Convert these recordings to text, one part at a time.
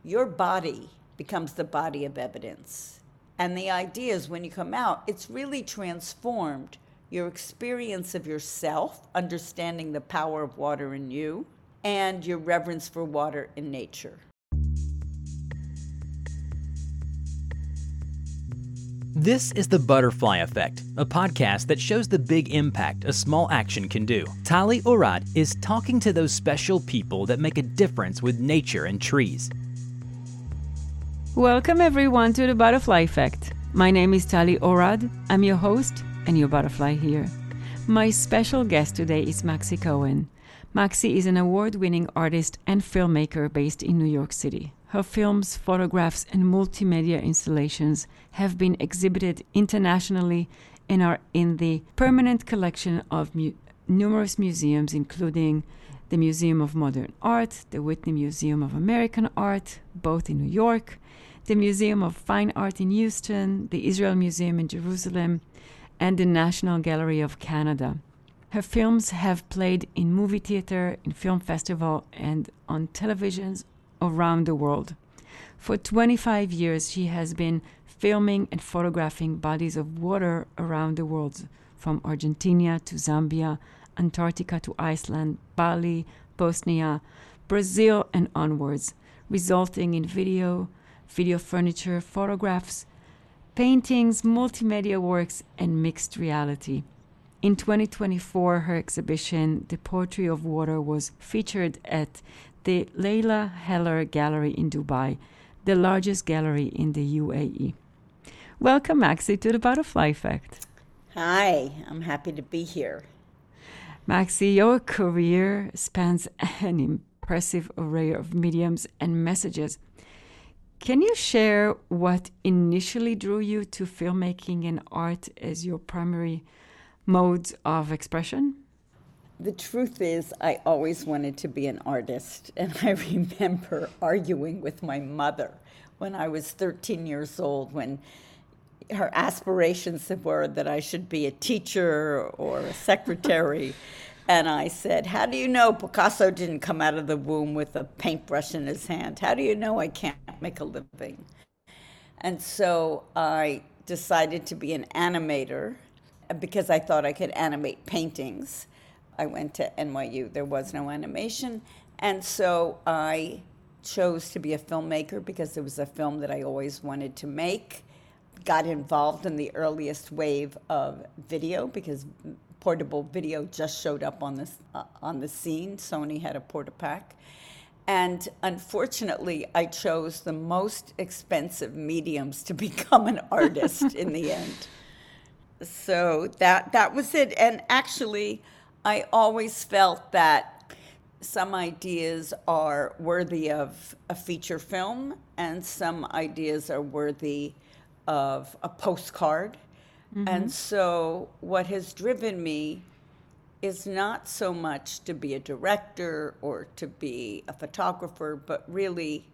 your body becomes the body of evidence. And the idea is when you come out, it's really transformed your experience of yourself, understanding the power of water in you, and your reverence for water in nature. This is The Butterfly Effect, a podcast that shows the big impact a small action can do. Tali Orad is talking to those special people that make a difference with nature and trees. Welcome everyone to The Butterfly Effect. My name is Tali Orad. I'm your host and your butterfly here. My special guest today is Maxi Cohen. Maxi is an award-winning artist and filmmaker based in New York City. Her films, photographs, and multimedia installations have been exhibited internationally and are in the permanent collection of numerous museums, including the Museum of Modern Art, the Whitney Museum of American Art, both in New York, the Museum of Fine Art in Houston, the Israel Museum in Jerusalem, and the National Gallery of Canada. Her films have played in movie theater, in film festival, and on televisions around the world. For 25 years, she has been filming and photographing bodies of water around the world, from Argentina to Zambia, Antarctica to Iceland, Bali, Bosnia, Brazil, and onwards, resulting in video furniture, photographs, paintings, multimedia works, and mixed reality. In 2024, her exhibition, The Poetry of Water, was featured at the Leila Heller Gallery in Dubai, the largest gallery in the UAE. Welcome, Maxi, to The Butterfly Effect. Hi, I'm happy to be here. Maxi, your career spans an impressive array of mediums and messages. Can you share what initially drew you to filmmaking and art as your primary modes of expression? The truth is, I always wanted to be an artist, and I remember arguing with my mother when I was 13 years old, when her aspirations were that I should be a teacher or a secretary. And I said, how do you know Picasso didn't come out of the womb with a paintbrush in his hand? How do you know I can't make a living? And so I decided to be an animator because I thought I could animate paintings. I went to NYU. There was no animation. And so I chose to be a filmmaker because it was a film that I always wanted to make. Got involved in the earliest wave of video because portable video just showed up on the scene. Sony had a Portapak. And unfortunately, I chose the most expensive mediums to become an artist in the end. So that was it. And actually, I always felt that some ideas are worthy of a feature film and some ideas are worthy of a postcard. Mm-hmm. And so what has driven me is not so much to be a director or to be a photographer, but really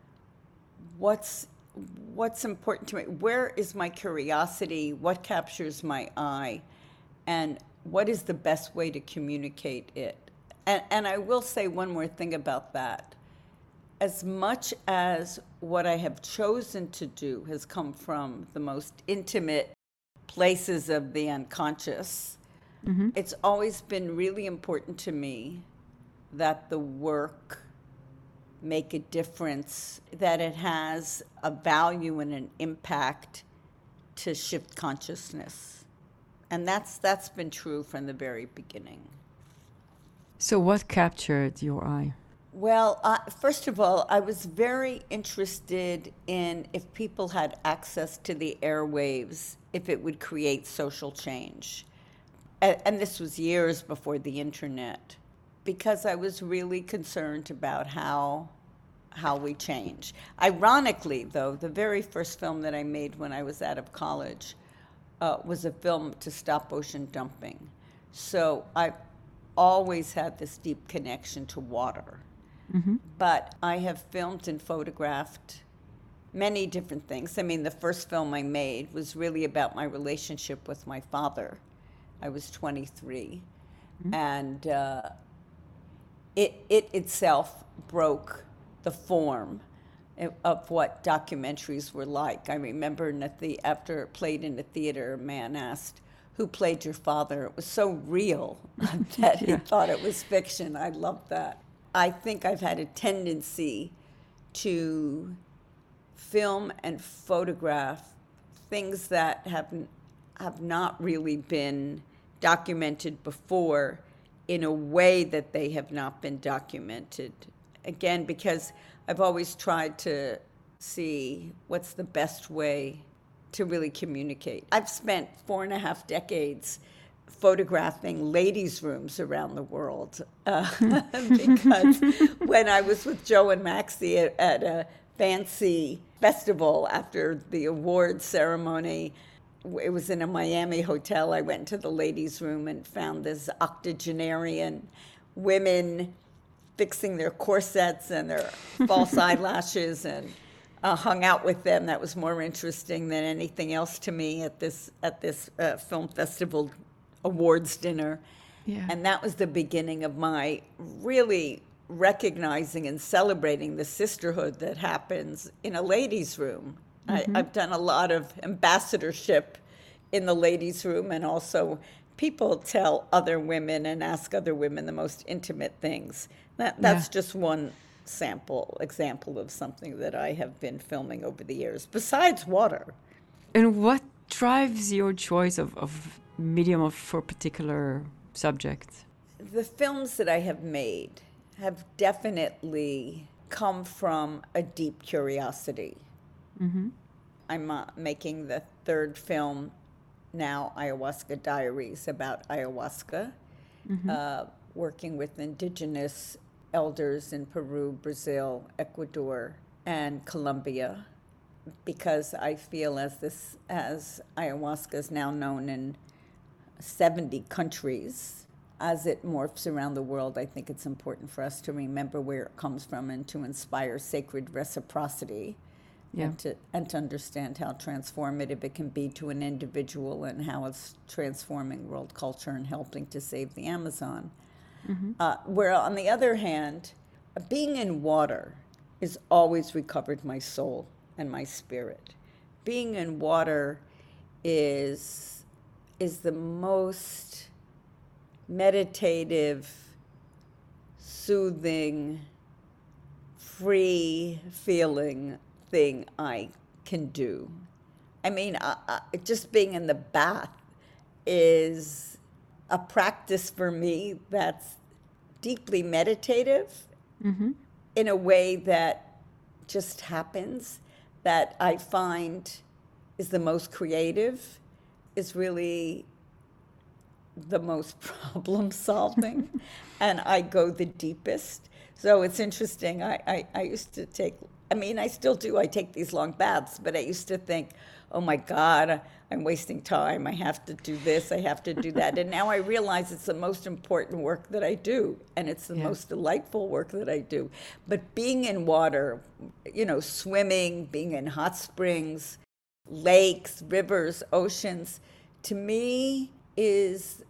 what's important to me? Where is my curiosity? What captures my eye? And what is the best way to communicate it? And I will say one more thing about that. As much as what I have chosen to do has come from the most intimate places of the unconscious, mm-hmm. It's always been really important to me that the work make a difference, that it has a value and an impact to shift consciousness. And that's been true from the very beginning. So what captured your eye? Well, first of all, I was very interested in if people had access to the airwaves, if it would create social change. And this was years before the internet, because I was really concerned about how we change. Ironically, though, the very first film that I made when I was out of college was a film to stop ocean dumping. So I always had this deep connection to water. Mm-hmm. But I have filmed and photographed many different things. I mean, the first film I made was really about my relationship with my father. I was 23. Mm-hmm. And it itself broke the form of what documentaries were like. I remember after it played in the theater, a man asked, "Who played your father?" It was so real that he thought it was fiction. I love that. I think I've had a tendency to film and photograph things that have not really been documented before in a way that they have not been documented. Again, because I've always tried to see what's the best way to really communicate. I've spent 4.5 decades photographing ladies' rooms around the world because when I was with Joe and Maxie at a fancy festival after the awards ceremony, it was in a Miami hotel. I went into the ladies' room and found this octogenarian women fixing their corsets and their false eyelashes, and hung out with them. That was more interesting than anything else to me at this film festival awards dinner. Yeah. And that was the beginning of my really recognizing and celebrating the sisterhood that happens in a ladies' room. I've done a lot of ambassadorship in the ladies' room, and also people tell other women and ask other women the most intimate things. That's just one example of something that I have been filming over the years, besides water. And what drives your choice of medium for a particular subject? The films that I have made have definitely come from a deep curiosity. Mm-hmm. I'm making the third film now, Ayahuasca Diaries, about ayahuasca, working with indigenous elders in Peru, Brazil, Ecuador, and Colombia, because I feel as ayahuasca is now known in 70 countries, as it morphs around the world, I think it's important for us to remember where it comes from and to inspire sacred reciprocity. Yeah. And to understand how transformative it can be to an individual and how it's transforming world culture and helping to save the Amazon. Where on the other hand, being in water has always recovered my soul and my spirit. Being in water is the most meditative, soothing, free feeling thing I can do. I mean, just being in the bath is a practice for me that's deeply meditative in a way that just happens, that I find is the most creative, is really the most problem solving, and I go the deepest. So it's interesting. I used to I still do. I take these long baths, but I used to think, oh my God, I'm wasting time. I have to do this. I have to do that. And now I realize it's the most important work that I do, and it's the most delightful work that I do. But being in water, swimming, being in hot springs, lakes, rivers, oceans, to me is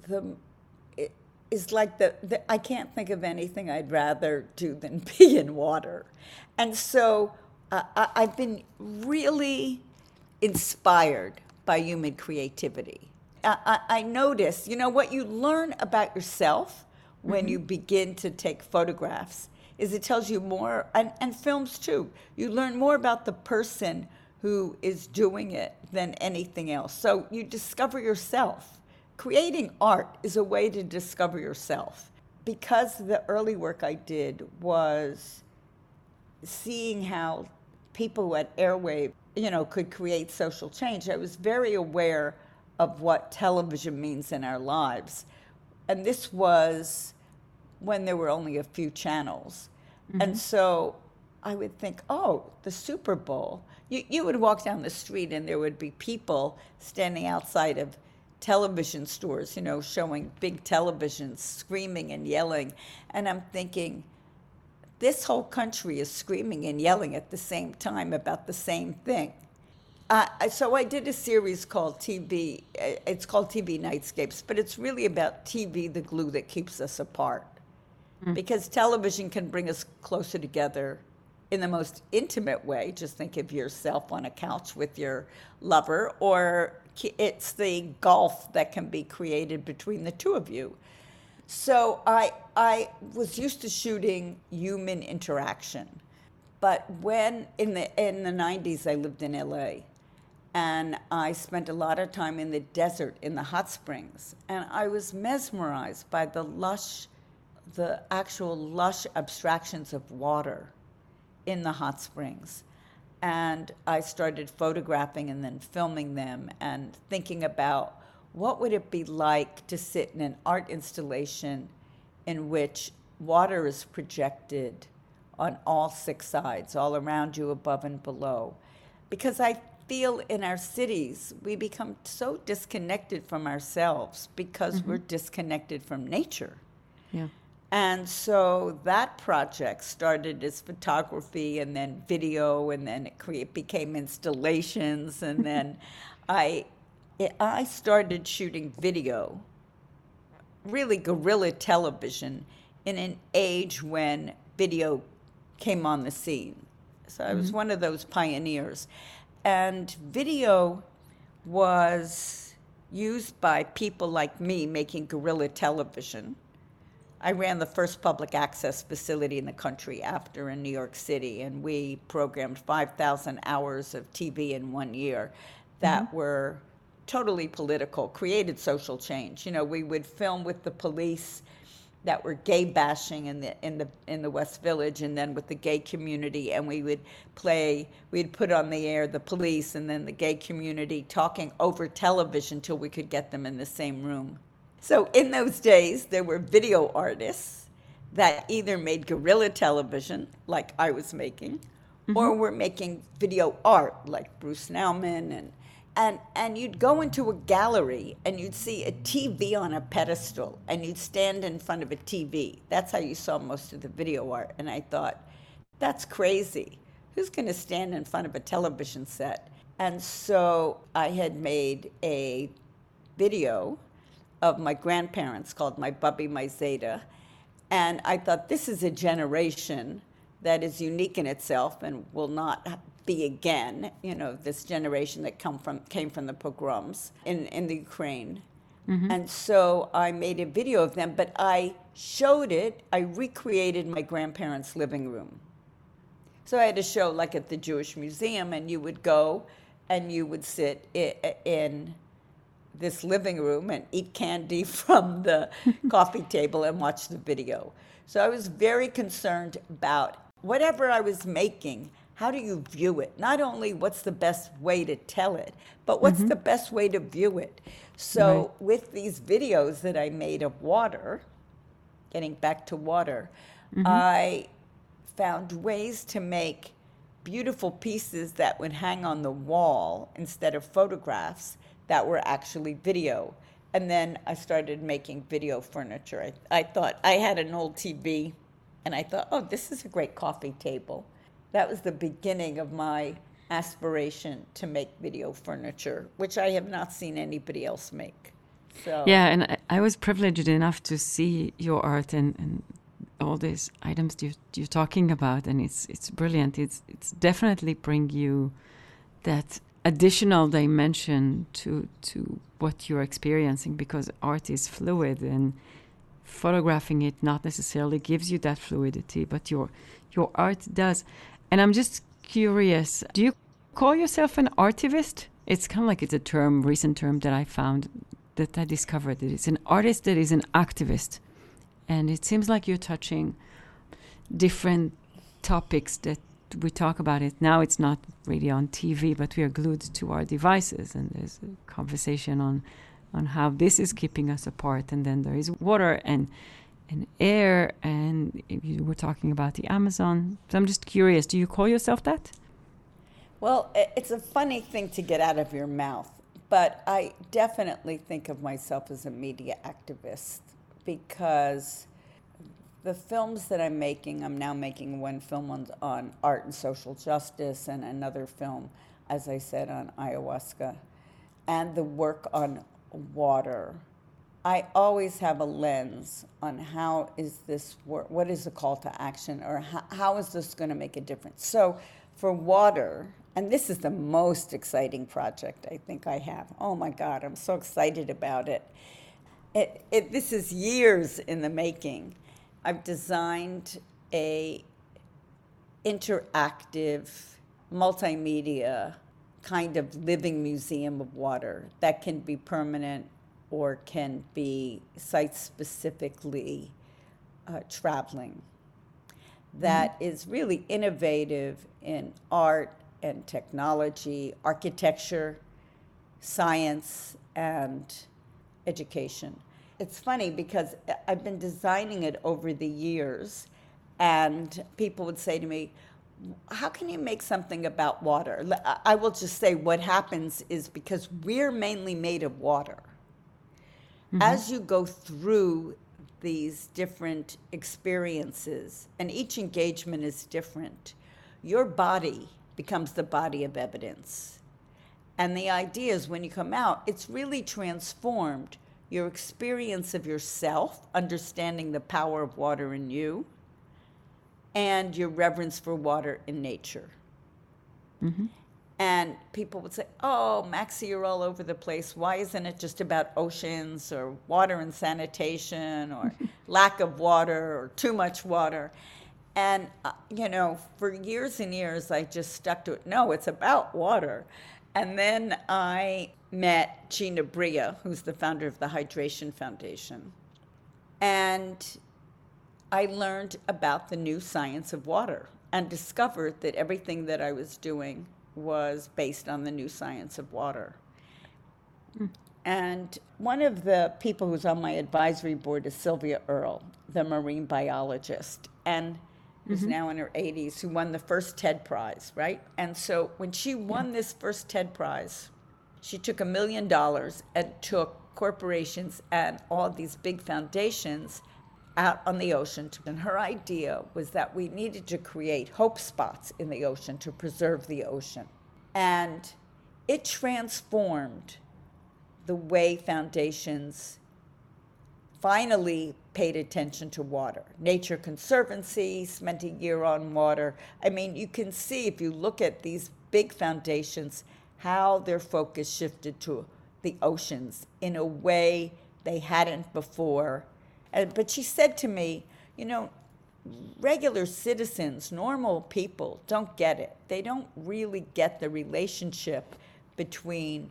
like I can't think of anything I'd rather do than be in water. And so I've been really inspired by human creativity. I notice, what you learn about yourself when you begin to take photographs is it tells you more, and films too. You learn more about the person who is doing it than anything else. So you discover yourself. Creating art is a way to discover yourself. Because the early work I did was seeing how people at Airwave, could create social change, I was very aware of what television means in our lives. And this was when there were only a few channels. And so I would think, the Super Bowl. You would walk down the street and there would be people standing outside of television stores, showing big televisions, screaming and yelling. And I'm thinking, this whole country is screaming and yelling at the same time about the same thing. So I did a series called TV. It's called TV Nightscapes, but it's really about TV, the glue that keeps us apart. Because television can bring us closer together in the most intimate way. Just think of yourself on a couch with your lover, or it's the gulf that can be created between the two of you. So I was used to shooting human interaction. But when in the 90s, I lived in LA, and I spent a lot of time in the desert, in the hot springs, and I was mesmerized by the actual lush abstractions of water in the hot springs. And I started photographing and then filming them and thinking about what would it be like to sit in an art installation in which water is projected on all six sides, all around you, above and below. Because I feel in our cities, we become so disconnected from ourselves because we're disconnected from nature. Yeah. And so that project started as photography and then video, and then it became installations. And then I started shooting video, really guerrilla television, in an age when video came on the scene. So I was one of those pioneers. And video was used by people like me making guerrilla television. I ran the first public access facility in the country after in New York City, and we programmed 5,000 hours of TV in 1 year that were totally political, created social change. You know, we would film with the police that were gay bashing in the West Village, and then with the gay community, and we'd put on the air the police and then the gay community talking over television till we could get them in the same room. So in those days, there were video artists that either made guerrilla television, like I was making, or were making video art, like Bruce Nauman. And you'd go into a gallery and you'd see a TV on a pedestal, and you'd stand in front of a TV. That's how you saw most of the video art. And I thought, that's crazy. Who's going to stand in front of a television set? And so I had made a video of my grandparents called My Bubby, My Zeta. And I thought, this is a generation that is unique in itself and will not be again, you know, this generation that came from the pogroms in the Ukraine. And so I made a video of them, but I recreated my grandparents' living room. So I had a show like at the Jewish Museum, and you would go and you would sit in this living room and eat candy from the coffee table and watch the video. So I was very concerned about whatever I was making, how do you view it? Not only what's the best way to tell it, but what's the best way to view it? So with these videos that I made of water, getting back to water, I found ways to make beautiful pieces that would hang on the wall instead of photographs that were actually video. And then I started making video furniture. I thought, I had an old TV, and I thought, oh, this is a great coffee table. That was the beginning of my aspiration to make video furniture, which I have not seen anybody else make. So yeah, and I was privileged enough to see your art and all these items you're talking about, and it's brilliant. It's definitely bring you that additional dimension to what you're experiencing, because art is fluid, and photographing it not necessarily gives you that fluidity, but your art does. And I'm just curious, do you call yourself an artivist? It's kind of like it's a recent term that I found, that I discovered. That it's an artist that is an activist. And it seems like you're touching different topics that we talk about it. Now it's not really on TV, but we are glued to our devices. And there's a conversation on how this is keeping us apart. And then there is water and air, and you were talking about the Amazon. So I'm just curious, do you call yourself that? Well, it's a funny thing to get out of your mouth, but I definitely think of myself as a media activist, because the films that I'm now making one film on art and social justice, and another film, as I said, on ayahuasca, and the work on water I always have a lens on how is this work, what is the call to action, or how is this going to make a difference. So for water, and this is the most exciting project I think I have. Oh my God, I'm so excited about it. This is years in the making. I've designed a interactive, multimedia kind of living museum of water that can be permanent or can be site-specifically traveling. That is really innovative in art and technology, architecture, science, and education. It's funny because I've been designing it over the years, and people would say to me, how can you make something about water? I will just say what happens is because we're mainly made of water. As you go through these different experiences, and each engagement is different, your body becomes the body of evidence. And the idea is when you come out, it's really transformed your experience of yourself, understanding the power of water in you, and your reverence for water in nature. And people would say, oh, Maxie, you're all over the place. Why isn't it just about oceans or water and sanitation or lack of water or too much water? And, for years and years, I just stuck to it. No, it's about water. And then I met Gina Bria, who's the founder of the Hydration Foundation. And I learned about the new science of water and discovered that everything that I was doing was based on the new science of water. And one of the people who's on my advisory board is Sylvia Earle, the marine biologist, and who's now in her 80s, who won the first TED Prize, right? And so when she won this first TED Prize, she took $1 million and took corporations and all these big foundations out on the ocean. And her idea was that we needed to create hope spots in the ocean to preserve the ocean. And it transformed the way foundations finally paid attention to water. Nature Conservancy spent a year on water. I mean, you can see if you look at these big foundations, how their focus shifted to the oceans in a way they hadn't before. But she said to me, regular citizens, normal people don't get it. They don't really get the relationship between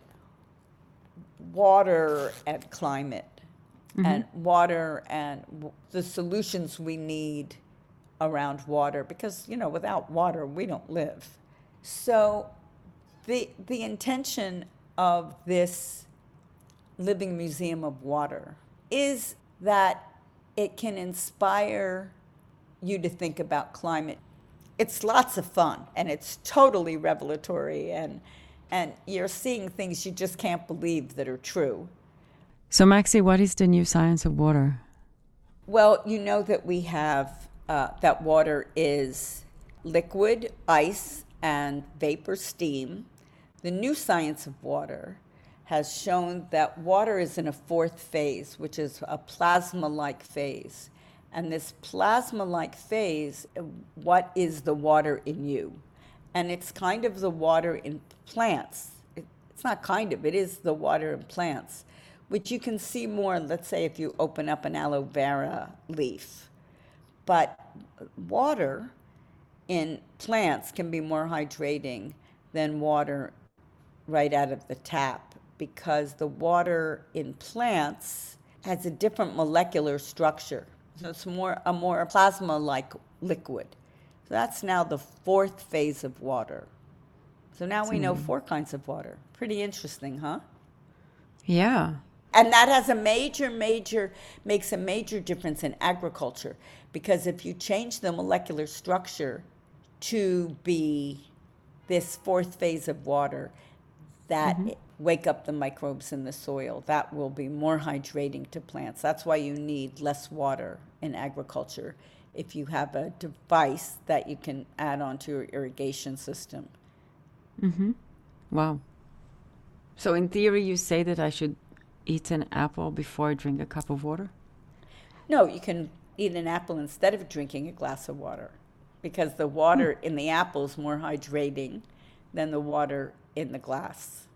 water and climate, and water and the solutions we need around water, because, without water, we don't live. So the intention of this Living Museum of Water is that it can inspire you to think about climate. It's lots of fun, and it's totally revelatory, and you're seeing things you just can't believe that are true. So, Maxie, what is the new science of water? Well, you know that we have that water is liquid, ice, and vapor steam. The new science of water has shown that water is in a fourth phase, which is a plasma-like phase. And this plasma-like phase, what is the water in you? And it's kind of the water in plants. It's not kind of, it is the water in plants, which you can see more, let's say, if you open up an aloe vera leaf. But water in plants can be more hydrating than water right out of the tap, because the water in plants has a different molecular structure. So it's a more plasma-like liquid. So that's now the fourth phase of water. So now we know 4 kinds of water. Pretty interesting, huh? Yeah. And that has makes a major difference in agriculture, because if you change the molecular structure to be this fourth phase of water, that wake up the microbes in the soil, that will be more hydrating to plants. That's why you need less water in agriculture, if you have a device that you can add onto your irrigation system. Wow. So in theory, you say that I should eat an apple before I drink a cup of water? No, you can eat an apple instead of drinking a glass of water because the water in the apple is more hydrating than the water in the glass.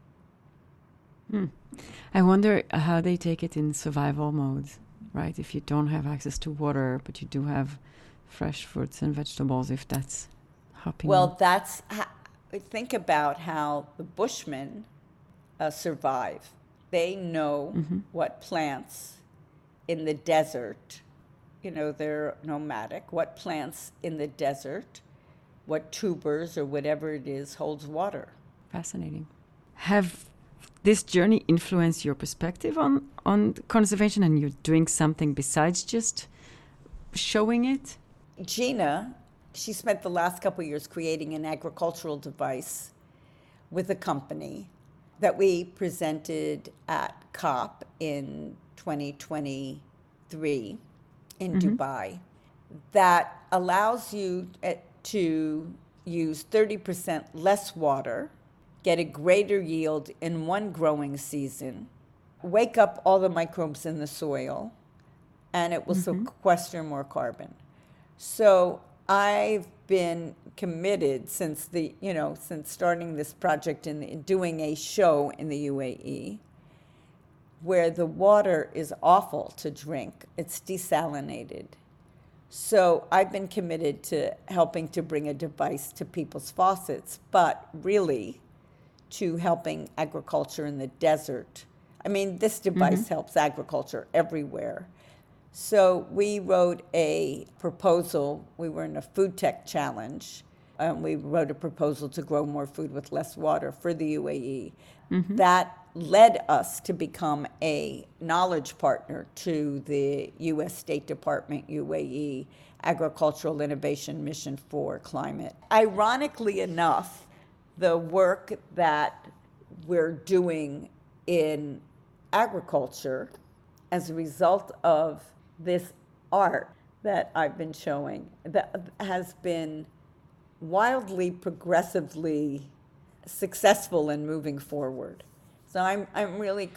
I wonder how they take it in survival mode, right? If you don't have access to water, but you do have fresh fruits and vegetables, if that's helping. Well, think about how the Bushmen survive. They know what plants in the desert, they're nomadic, what plants in the desert, what tubers or whatever it is holds water. Fascinating. Have this journey influenced your perspective on conservation, and you're doing something besides just showing it? Gina, she spent the last couple of years creating an agricultural device with a company that we presented at COP in 2023 in Dubai that allows you to use 30% less water, get a greater yield in one growing season, wake up all the microbes in the soil, and it will sequester more carbon. So I've been committed since starting this project and doing a show in the UAE where the water is awful to drink. It's desalinated. So I've been committed to helping to bring a device to people's faucets, but really to helping agriculture in the desert. I mean, this device helps agriculture everywhere. So we wrote a proposal. We were in a food tech challenge. We wrote a proposal to grow more food with less water for the UAE. That led us to become a knowledge partner to the U.S. State Department UAE Agricultural Innovation Mission for Climate. Ironically enough, the work that we're doing in agriculture as a result of this art that I've been showing that has been wildly progressively successful in moving forward. So I'm really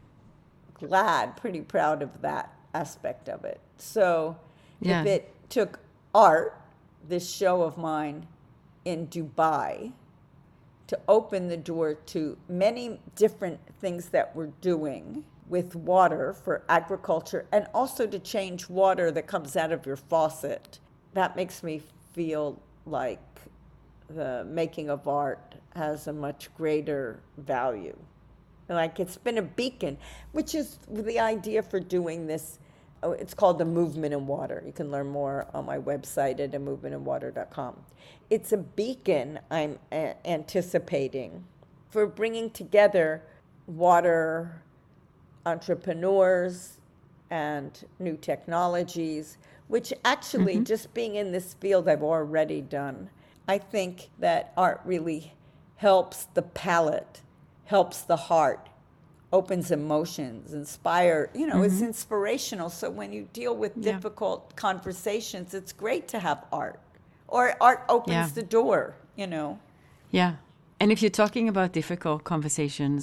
glad, pretty proud of that aspect of it. So if it took art, this show of mine in Dubai, to open the door to many different things that we're doing with water for agriculture, and also to change water that comes out of your faucet, that makes me feel like the making of art has a much greater value. Like it's been a beacon, which is the idea for doing this. It's called The Movement in Water. You can learn more on my website at amovementinwater.com. It's a beacon I'm anticipating for bringing together water entrepreneurs and new technologies, which actually just being in this field I've already done. I think that art really helps the palate, helps the heart, opens emotions, inspire, it's inspirational. So when you deal with difficult conversations, it's great to have art. Or art opens the door, Yeah. And if you're talking about difficult conversations,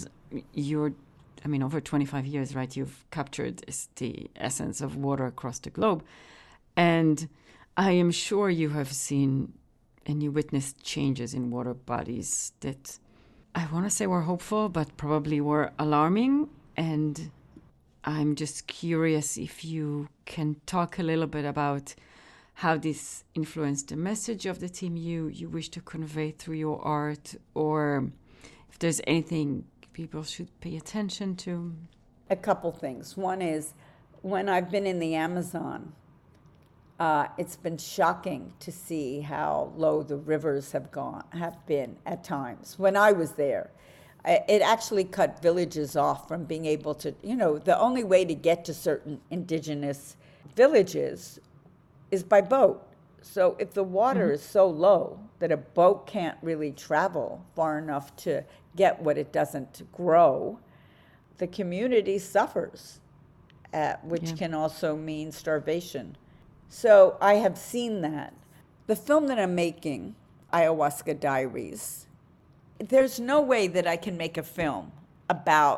over 25 years, right, you've captured the essence of water across the globe. And I am sure you have seen and you witnessed changes in water bodies that I want to say were hopeful, but probably were alarming. And I'm just curious if you can talk a little bit about how this influenced the message of the team you wish to convey through your art, or if there's anything people should pay attention to. A couple things. One is, when I've been in the Amazon, it's been shocking to see how low the rivers have been at times. When I was there, it actually cut villages off from being able to, the only way to get to certain indigenous villages is by boat. So if the water is so low that a boat can't really travel far enough to get what it doesn't grow, the community suffers, which can also mean starvation. So I have seen that. The film that I'm making, Ayahuasca Diaries, there's no way that I can make a film about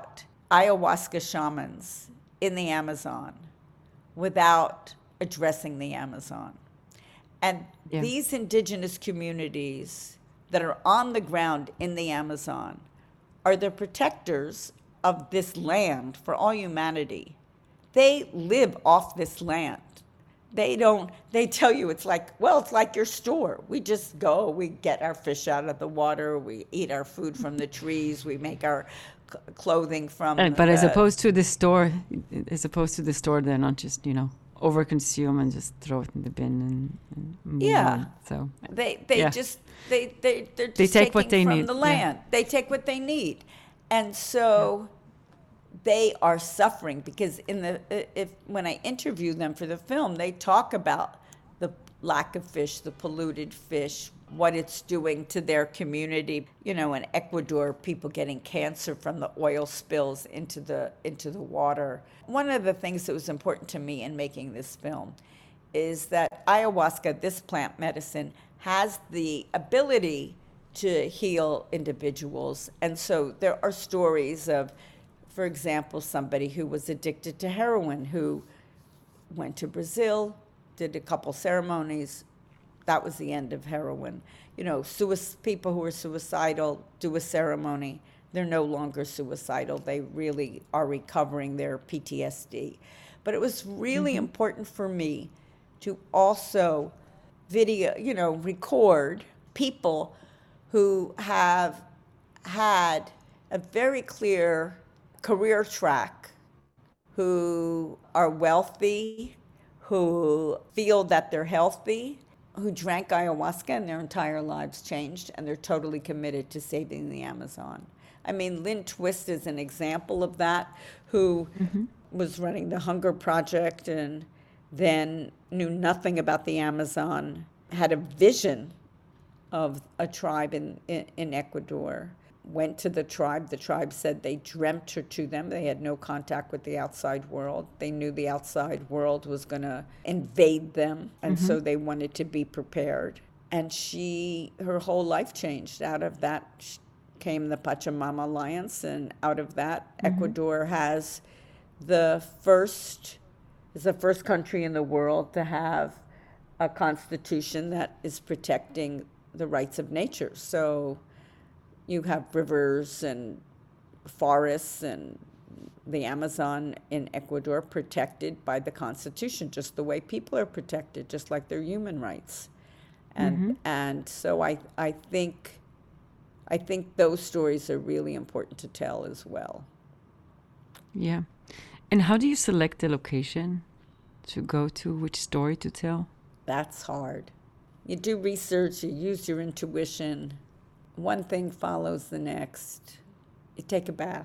ayahuasca shamans in the Amazon without addressing the Amazon. And these indigenous communities that are on the ground in the Amazon are the protectors of this land for all humanity. They live off this land. They tell you it's like your store. We just go, we get our fish out of the water, we eat our food from the trees, we make our clothing from But as opposed to the store, they're not just, overconsume and just throw it in the bin and move on. So they're just they take what they from need the land. Yeah. They take what they need. And so they are suffering because when I interview them for the film, they talk about the lack of fish, the polluted fish, what it's doing to their community. In Ecuador, people getting cancer from the oil spills into the water. One of the things that was important to me in making this film is that ayahuasca, this plant medicine, has the ability to heal individuals. And so there are stories of, for example, somebody who was addicted to heroin who went to Brazil, did a couple ceremonies. That was the end of heroin. People who are suicidal do a ceremony. They're no longer suicidal. They really are recovering their PTSD. But it was really important for me to also record people who have had a very clear career track, who are wealthy, who feel that they're healthy, who drank ayahuasca and their entire lives changed, and they're totally committed to saving the Amazon. I mean, Lynn Twist is an example of that, who was running the Hunger Project and then knew nothing about the Amazon, had a vision of a tribe in Ecuador, went to the tribe said they dreamt her to them. They had no contact with the outside world. They knew the outside world was going to invade them, and so they wanted to be prepared. And her whole life changed. Out of that came the Pachamama Alliance, and out of that, Ecuador is the first country in the world to have a constitution that is protecting the rights of nature. So you have rivers and forests and the Amazon in Ecuador protected by the Constitution, just the way people are protected, just like their human rights. And so I think those stories are really important to tell as well. Yeah. And how do you select the location to go to, which story to tell? That's hard. You do research, you use your intuition. One thing follows the next. You take a bath.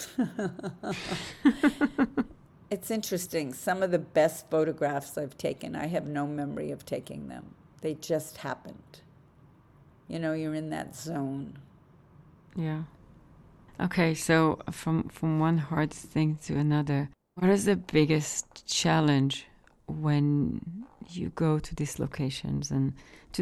It's interesting. Some of the best photographs I've taken, I have no memory of taking them. They just happened. You're in that zone. Yeah. Okay, so from one hard thing to another, what is the biggest challenge when you go to these locations and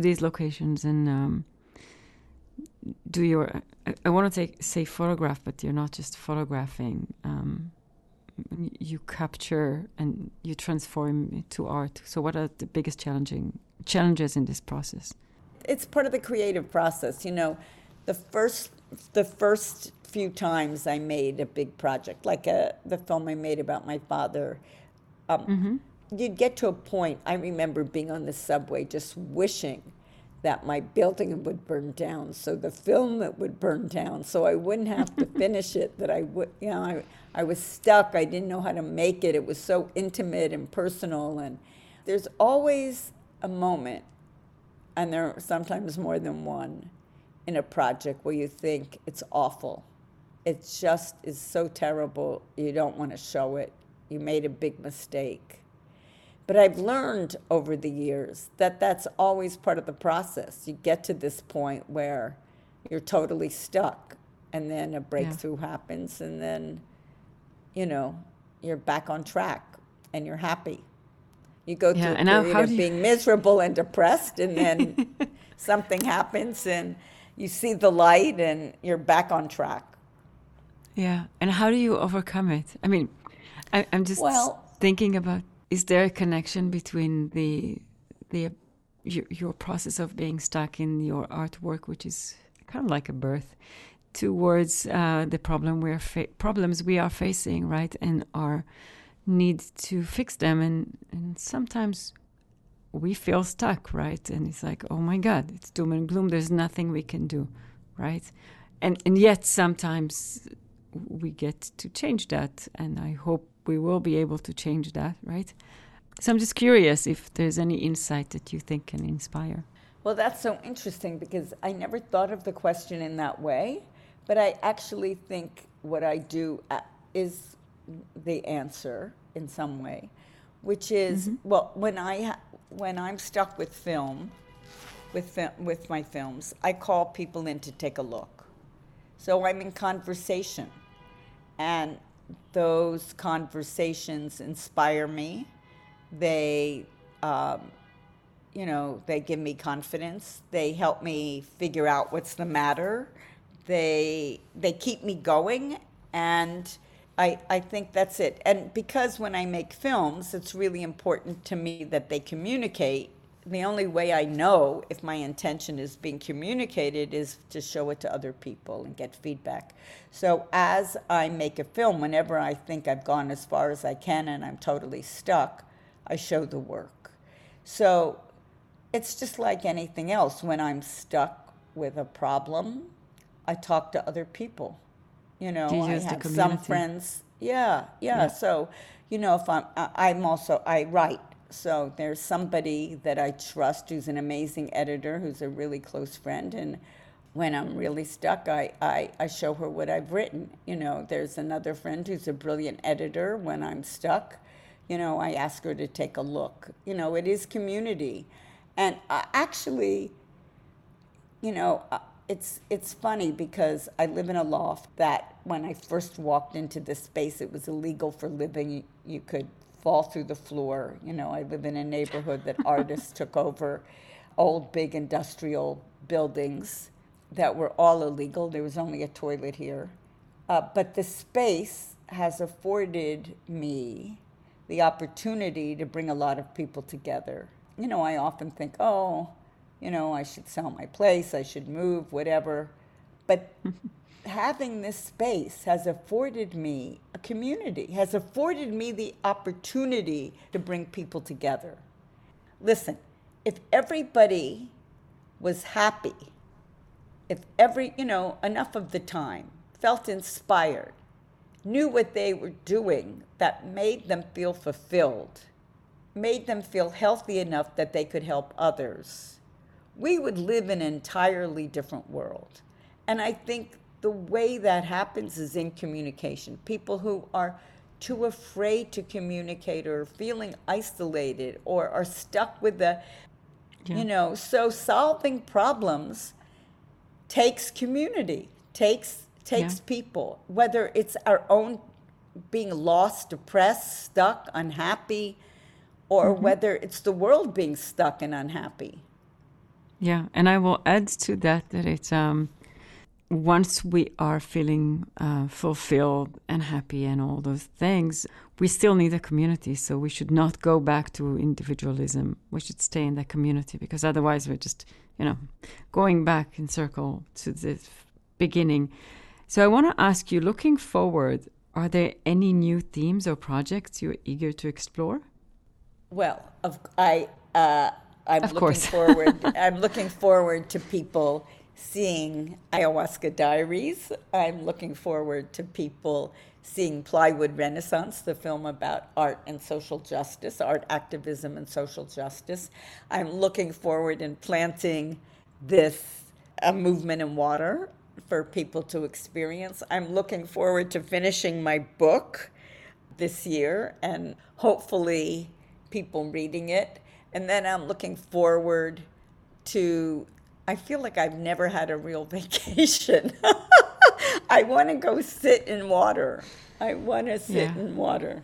do your, I want to say photograph, but you're not just photographing. You capture and you transform it to art. So what are the biggest challenges in this process? It's part of the creative process. The first few times I made a big project, like the film I made about my father, you'd get to a point, I remember being on the subway just wishing that my building would burn down, so the film would burn down, so I wouldn't have to finish it, that I would, I was stuck, I didn't know how to make it, it was so intimate and personal, and there's always a moment, and there are sometimes more than one, in a project where you think it's awful. It just is so terrible, you don't want to show it, you made a big mistake. But I've learned over the years that that's always part of the process. You get to this point where you're totally stuck, and then a breakthrough happens, and then, you're back on track, and you're happy. You go through a period of being miserable and depressed, and then something happens, and you see the light, and you're back on track. Yeah. And how do you overcome it? I mean, I'm just Well, thinking about, is there a connection between your process of being stuck in your artwork, which is kind of like a birth, towards the problems we are facing, right? And our need to fix them. And sometimes we feel stuck, right? And it's like, oh my God, it's doom and gloom. There's nothing we can do, right? And yet sometimes we get to change that. And I hope we will be able to change that, right? So I'm just curious if there's any insight that you think can inspire. well, that's so interesting because I never thought of the question in that way, but I actually think what I do is the answer in some way, which is, well, when I'm stuck with film, with my films, I call people in to take a look. So I'm in conversation, and those conversations inspire me. They, they give me confidence. They help me figure out what's the matter. They keep me going, and I think that's it. And because when I make films, it's really important to me that they communicate. The only way I know if my intention is being communicated is to show it to other people and get feedback. So as I make a film, whenever I think I've gone as far as I can and I'm totally stuck, I show the work. So it's just like anything else. When I'm stuck with a problem, I talk to other people. I have some friends. Yeah. So, if I write. So there's somebody that I trust who's an amazing editor, who's a really close friend. And when I'm really stuck, I show her what I've written. There's another friend who's a brilliant editor. When I'm stuck, I ask her to take a look. It is community. And actually, it's funny because I live in a loft that when I first walked into this space, it was illegal for living. You could fall through the floor. I live in a neighborhood that artists took over old, big industrial buildings that were all illegal. There was only a toilet here. But the space has afforded me the opportunity to bring a lot of people together. I often think, I should sell my place, I should move, whatever. But having this space has afforded me a community, has afforded me the opportunity to bring people together. Listen, if everybody was happy, if enough of the time felt inspired, knew what they were doing that made them feel fulfilled, made them feel healthy enough that they could help others, we would live in an entirely different world. And I think the way that happens is in communication. People who are too afraid to communicate or feeling isolated or are stuck with so solving problems takes community, takes people, whether it's our own being lost, depressed, stuck, unhappy, or whether it's the world being stuck and unhappy. Yeah, and I will add to that it's once we are feeling fulfilled and happy and all those things, we still need a community. So we should not go back to individualism. We should stay in that community because otherwise we're just, going back in circle to the beginning. So I want to ask you, looking forward, are there any new themes or projects you're eager to explore? Well, I'm looking forward to people seeing Ayahuasca Diaries. I'm looking forward to people seeing Plywood Renaissance, the film about art and social justice, art activism and social justice. I'm looking forward in planting a movement in water for people to experience. I'm looking forward to finishing my book this year and hopefully people reading it. And then I'm looking forward to, I feel like I've never had a real vacation. I want to go sit in water. I want to sit in water.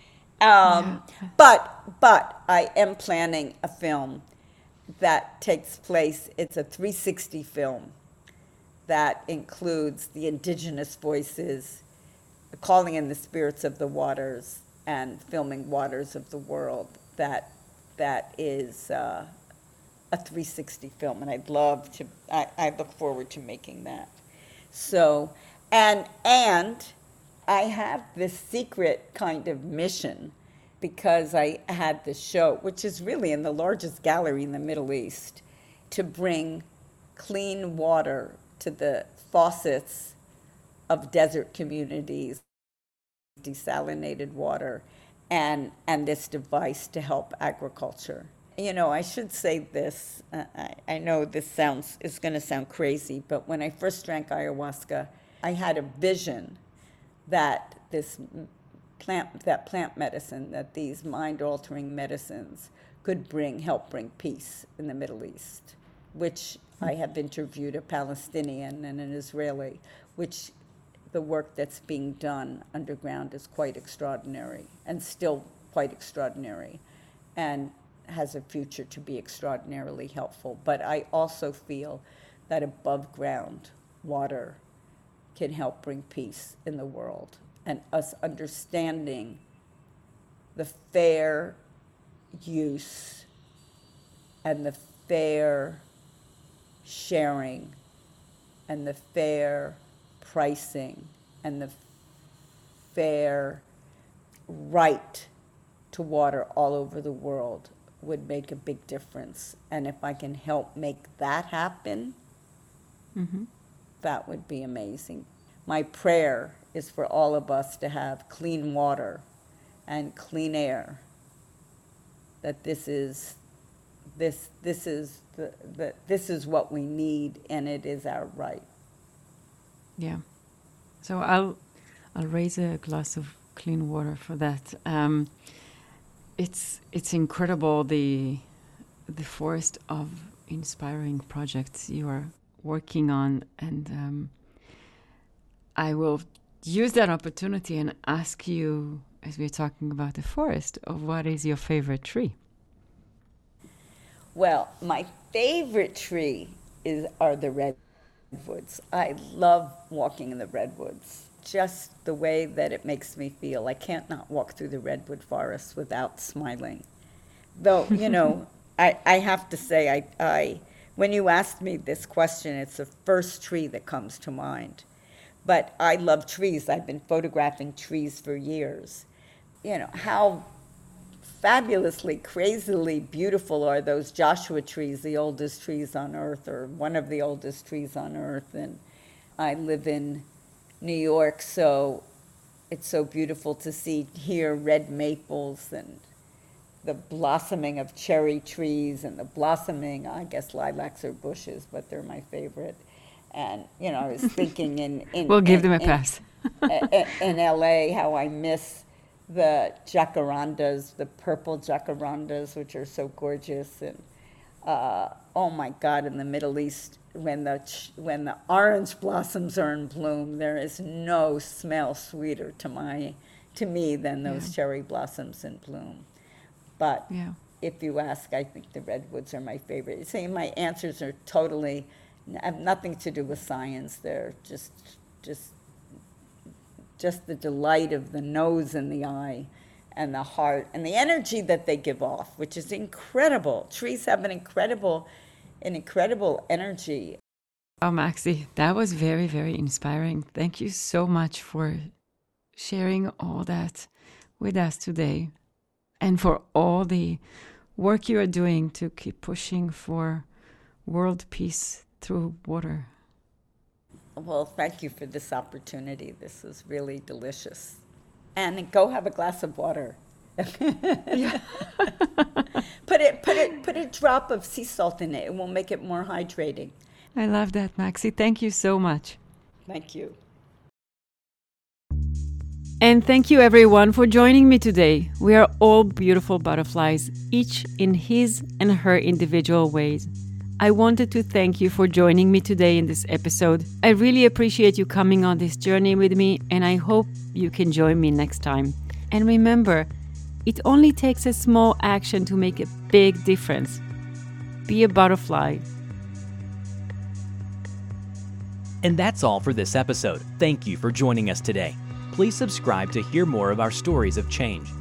But I am planning a film that takes place, it's a 360 film that includes the indigenous voices Calling in the Spirits of the Waters and Filming Waters of the World. That is a 360 film, and I'd love to. I look forward to making that. So, and I have this secret kind of mission, because I had this show, which is really in the largest gallery in the Middle East, to bring clean water to the faucets of desert communities, desalinated water, and this device to help agriculture. You know, I should say this. I know this is going to sound crazy, but when I first drank ayahuasca, I had a vision that plant medicine, that these mind-altering medicines could help bring peace in the Middle East, which I have interviewed a Palestinian and an Israeli, which the work that's being done underground is quite extraordinary, and still quite extraordinary, and has a future to be extraordinarily helpful. But I also feel that above ground water can help bring peace in the world, and us understanding the fair use and the fair sharing and the fair pricing and the fair right to water all over the world would make a big difference. And if I can help make that happen, that would be amazing. My prayer is for all of us to have clean water and clean air, that this is what we need, and it is our right. Yeah. So I'll raise a glass of clean water for that. It's incredible, the forest of inspiring projects you are working on, and I will use that opportunity and ask you, as we're talking about the forest, of what is your favorite tree? Well, my favorite tree are the redwoods. I love walking in the redwoods, just the way that it makes me feel. I can't not walk through the redwood forest without smiling. Though, you know, I have to say, when you asked me this question, it's the first tree that comes to mind. But I love trees. I've been photographing trees for years. You know, how fabulously, crazily beautiful are those Joshua trees, the oldest trees on earth, or one of the oldest trees on earth. And I live in New York, so it's so beautiful to see here red maples and the blossoming of cherry trees and the blossoming, I guess lilacs are bushes, but they're my favorite. And, you know, I was thinking we'll give them a pass. in LA, how I miss the jacarandas, the purple jacarandas, which are so gorgeous. And oh my God, in the Middle East, when the orange blossoms are in bloom, there is no smell sweeter to me than those cherry blossoms in bloom. But if you ask, I think the redwoods are my favorite. See, my answers are totally have nothing to do with science. They're just the delight of the nose and the eye and the heart and the energy that they give off, which is incredible. Trees have an incredible energy. Oh, Maxi, that was very, very inspiring. Thank you so much for sharing all that with us today, and for all the work you are doing to keep pushing for world peace through water. Well, thank you for this opportunity. This is really delicious. And go have a glass of water. Put a drop of sea salt in it. It will make it more hydrating. I love that, Maxi. Thank you so much. Thank you. And thank you, everyone, for joining me today. We are all beautiful butterflies, each in his and her individual ways. I wanted to thank you for joining me today in this episode. I really appreciate you coming on this journey with me, and I hope you can join me next time. And remember, it only takes a small action to make a big difference. Be a butterfly. And that's all for this episode. Thank you for joining us today. Please subscribe to hear more of our stories of change.